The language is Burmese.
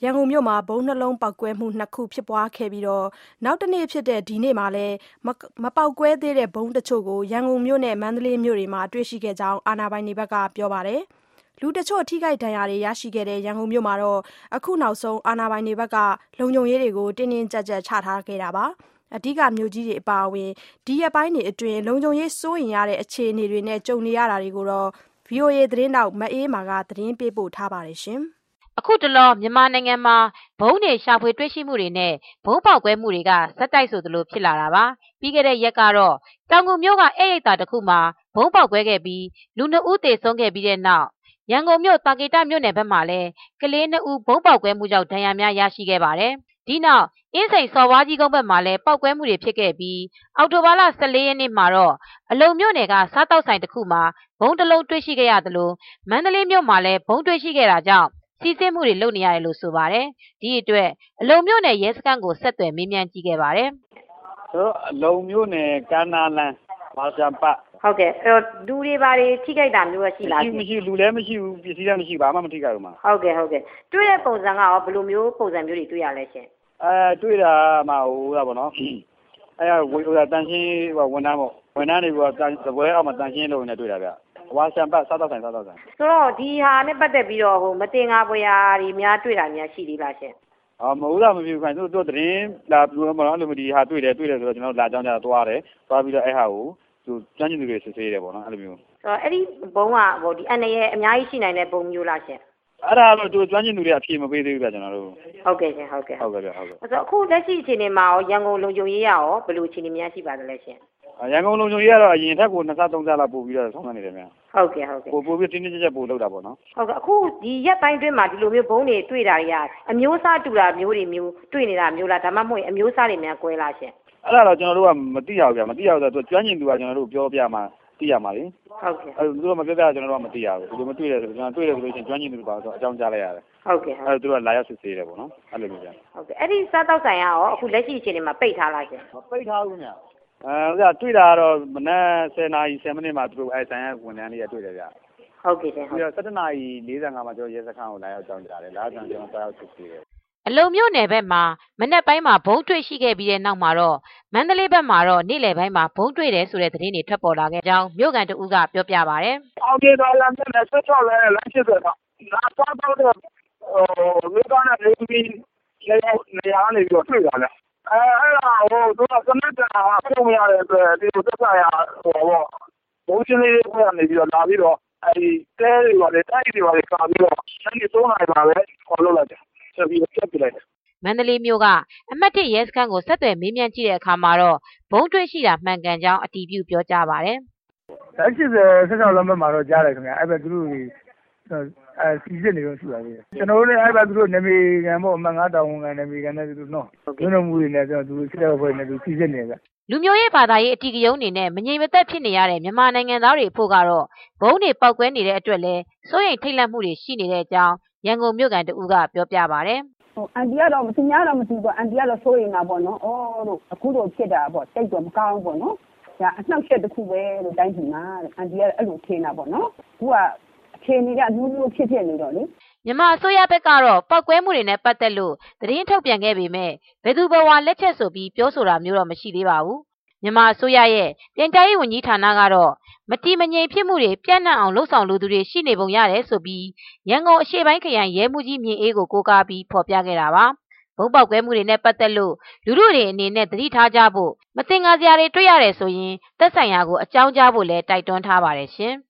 ရန်ကုန်မြို့မှာဗုံးနှလုံးပေါက်ကွဲမှု2ခုဖြစ်ပွားခဲ့ပြီးနောက်တနေ့ဖြစ်တဲ့ဒီနေ့မှာလည်းမပေါက်ကွဲသေးတဲ့ဗုံးတချို့ကိုရန်ကုန်မြို့နဲ့မန္တလေးမြို့တွေမှာတွေ့ရှိခဲ့ကြောင်းအာဏာပိုင်တွေကပြောပါတယ်။လူတချို့ထိခိုက်ဒဏ်ရာတွေရရှိခဲ့တဲ့ရန်ကုန်မြို့မှာအခုနောက်ဆုံးအာဏာပိုင်တွေကလုံခြုံရေးတွေကိုတင်းတင်းကြပ်ကြပ်ချထားခဲ့တာပါ။အဓိကမြို့ကြီးတွေအပါအဝင်ဒီရက်ပိုင်းတွေအတွင်းလုံခြုံရေးစိုးရိမ်ရတဲ့အခြေအနေတွေနဲ့ကြုံနေရတာတွေကိုVOA သတင်းတောက်မအေးမာကသတင်းပေးပို့ထားပါတယ်ရှင်။အခုတလောမြန်မာနိုင်ငံမှာဘုံတွေရှာဖွေတွေ့ရှိမှုတွေနဲ့ဘုံပေါက်ကွဲမှုတွေကဇက်တိုက်ဆိုသလိုဖြစ်လာတာပါ။ပြီးခဲ့တဲ့ရက်ကတော့တောင်ငူမြို့ကဧည့်ရိပ်သာတစ်ခုမှာဘုံပေါက်ကွဲခဲ့ပြီးလူ2ဦးသေဆုံးခဲ့ပြီးတဲ့နောက်ရန်ကုန်မြို့တာကေတမြို့နယ်ဘက်မှာလည်းကလေး2ဦးဘုံပေါက်ကွဲမှုကြောင့်ဒဏ်ရာများရရှိခဲ့ပါတယ်။ဒီနောက်အင်းစိန်စော်ဝါးကြီးကုန်းဘက်မှာလည်းပေါက်ကွဲမှုတွေဖြစ်ခဲ့ပြီးအောက်တိုဘာလ14ရက်နေ့မှာတော့အလုံမြို့နယ်ကစားတောက်ဆိုင်တစ်ခုမှာဘုံတစ်လုံးတွေ့ရှိခဲ့ရသလိုမန္တလေးမြို့မှာလည်းဘုံတွေ့ရှိခဲ့တာကြောင့်စီးဆင်းမှုတွေလုပ်နေရတယ်လို့ဆိုပါတယ်။ဒီအတွက်အလုံမြို့နယ်ရဲစခန်းကိုဆက်သွယ်မေးမြန်းကြည့်ခဲ့ပါတယ်။အလုံမြို့နယ်ကမ်းနားလမ်းမာရှန်ပတ်ဟုတ်ကဲ့လူတွေဘာတွေထိခိုက်တာမျိုးရှိလားမရှိလူလည်းမရှိဘူးပစ္စည်းလည်းမရှိဘာမှမထိခိုက်ဘူးမှာဟုတ်ကဲ့တွေ့တဲ့ပုံစံကရောဘယ်လိုမျိုးပုံစံမျိုးတွေတွေ့ရလဲရှင်တွေ့တာမှဟိုတာပေါ့နော်ဝေတန်ရှင်းဝန်ထမ်းတွေသပွဲအောက်မှာတန်ရှင်းလုပ်နေတွေ့တာဗျဝါရှန်ပတ်စားတော့ဆိုင်ဆိုတော့ဒီဟာနဲ့ပတ်သက်ပြီးတော့မတင်ငါပွေရာတွေများတွေ့တာများရှိသေးလားရှင်မဟုတ်တာမဖြစ်ဘူးခင်ဗျတို့သတင်းလာပြောမလို့ဒီဟာတွေ့တယ်ဆိုတော့ကျွန်တော်လာကြောင်းကြသွားတယ်သွားပြီးတော့အဲ့ဟာကိုသူကျန်းကျင်သူတွေစစ်ဆေးတယ်ပေါ့နော်အဲ့လိုမျိုးအဲ့ဒီဘုံကဒီအန်ရဲ့အများကြီးရှိနိုင်တဲ့ဘုံမျိုးလားရှင်အဲ့ဒါတော့သူကျွမ်းကျင်သူတွေအဖြေမပေးသေးဘူးဗျကျွန်တော်တို့ဟုတ်ကဲ့ရှင်ဟုတ်ကဲ့အခုလက်ရှိအခြေအနေမှာရန်ကုန်လုံခြုံရေးရောဘယ်လိုအခြေအနေများရှိပါသလဲရှင်ရန်ကုန်လုံခြုံရေးကတော့အရင်ထက်ကို2ဆ3ဆလောက်ပို့ပြီးတော့ဆောင်းနေတယ်ဗျဟုတ်ကဲ့ပို့ပြီးတင်းတင်းကြပ်ကြပ်ပို့လောက်တာပေါ့နော်ဟုတ်ကဲ့အခုဒီရက်ပိုင်းတွင်းမှာဒီလိုမျိုးဘုံတွေတွေ့တာတွေကအမျိုးအစားတူတာမျိုးတွေမျိုးတွေ့နေတာမျိုးလားဒါမှမဟုတ်အမျိုးအစားတွေများကွဲလားရှင်အဲ့ဒါတော့ကျွန်တော်တို့ကမသိရဘူးဗျမသိရဘူးဆိုတော့ကျွမ်းကျင်သူကကျွန်တော်တို့ပြောပြမှသိရမှာလေဟုတ်ကဲ့သူတို့မပြောပြကျွန်တော်တို့ကမသိရဘူးဒီလိုမတွေ့ရဆိုကျွန်တော်တွေ့တယ်ဆိုလို့ရှိရင်ကျွမ်းကျင်သူတွေပါဆိုအကြောင်းကြားလိုက်ရတယ်ဟုတ်ကဲ့သူတို့ကလာရောက်စစ်ဆေးတယ်ပေါ့နော်အဲ့လိုမျိုးဗျဟုတ်ကဲ့အဲ့ဒီစားတောက်ဆိုင်ရောအခုလက်ရှိအခြေအနေမှာပိတ်ထားလားရှင်ပိတ်ထားဘူးဗျတွေ့တာကတော့မနက်10:10မိနစ်မှာသူတို့အဲ့ဆိုင်ကဝန်ထမ်းတွေကတွေ့တယ်ဗျဟုတ်ကဲ့ရှင်ပြီးတော့17:45မှာကျွန်တော်ရဲစခန်းကိုလာရောက်ကြောင်းကြားတယ်လာကြောင်းကျွန်တော်သွားရောက်စစ်ဆေးတယ်အလုံမြို့နယ်ဘက်မှာမနက်ပိုင်းမှာဘုံတွေ့ရှိခဲ့ပြီးတဲ့နောက်မှာတော့မန္တလေးဘက်မှာတော့နေ့လယ်ပိုင်းမှာဘုံတွေ့တယ်ဆိုတဲ့သတင်းတွေထွက်ပေါ်လာခဲ့ကြောင်းမြို့ကန်တဦးကပြောပြပါဗျ။အောင်ပြေတော်လမ်းနဲ့16လဲလမ်းဖြစ်တယ်တော့နာသွားတော့မြို့ကနဲ့နေပြီးနေရာနေပြီးတွေ့တာလေ။အဲ့ဒါသူကစနစ်ကပုံရတဲ့အတွက်ဒီသက်ဆိုင်ရာဘုံချင်းလေးကိုကနေပြီးတော့လာပြီးတော့အဲဒီတဲတွေပါလေတိုက်တွေပါလေကာပြီးတော့ညနေ3နာရီပါပဲခေါ်လို့လိုက်တယ်။ဆက်ပြီးပြတ်ပြလိုက်တယ်မန္တလေးမြို့ကအမှတ်1ရဲစခန်းကိုဆက်သွယ်မေးမြန်းကြည့်တဲ့အခါမှာတော့ဘုံတွေ့ရှိတာမှန်ကန်ကြောင်းအတည်ပြုပြောကြားပါတယ်။လက်ရှိ16လမ်းဘက်မှာတော့ကြားတယ်ခင်ဗျာအဲ့ဘက်သူတို့စီစစ်နေလို့ရှိပါသေးတယ်ကျွန်တော်တို့လည်းအဲ့ဘက်သူတို့နာမည်ခံပေါ့အမှန်9တောင်ဝန်ခံနာမည်ခံတဲ့သူတို့နော်ညနေမှုတွေနဲ့ကျွန်တော်သူစစ်တဲ့ဖွဲ့နေသူစီစစ်နေကြလူမျိုးရေးဘာသာရေးအတီးကယုံနေနဲ့မငြိမ်မသက်ဖြစ်နေရတဲ့မြန်မာနိုင်ငံသားတွေအဖို့ကတော့ဘုံတွေပောက်ကွဲနေတဲ့အတွက်လဲစိုးရိမ်ထိတ်လန့်မှုတွေရှိနေတဲ့အကြောင်းရန်ကုန်မြို့ကန်တဦးကပြောပြပါတယ်အန်တီကတော့သူများတော့မသိဘူးအန်တီကတော့စိုးရိမ်တာပေါ့နော်တို့အခုတော့ဖြစ်တာပေါ့တိတ်တော့မကောင်းပေါ့နော်ဒါအနှောက်အယှက်တစ်ခုပဲလို့တိုင်းပြည်မှာအန်တီကအဲ့လိုထင်တာပေါ့နော်သူကအခြေအနေကမျိုးဖြစ်နေတော့လေမြန်မာအစိုးရဘက်ကတော့ပောက်ကွဲမှုတွေနဲ့ပတ်သက်လို့သတင်းထုတ်ပြန်ခဲ့ပေမဲ့ဘယ်သူဘဝလက်ချက်ဆိုပြီးပြောဆိုတာမျိုးတော့မရှိသေးပါဘူးမြန်မာအစိုးရရဲ့ပြန်ကြားရေးဝန်ကြီးဌာနကတော့မတိမငြိမ်ဖြစ်မှုတွေပြန့်နှံ့အောင်လှုံ့ဆော်လူသူတွေရှိနေပုံရတယ်ဆိုပြီးရန်ကုန်အရှေ့ပိုင်းခရိုင်ရဲမှုကြီးမြင့်အေးကိုကိုးကားပြီးဖော်ပြခဲ့တာပါဘုံပေါက်ကွဲမှုတွေနဲ့ပတ်သက်လို့လူထုတွေအနေနဲ့သတိထားကြဖို့မသင်္ကာစရာတွေတွေ့ရတယ်ဆိုရင်သက်ဆိုင်ရာကိုအကြောင်းကြားဖို့လည်းတိုက်တွန်းထားပါတယ်ရှင်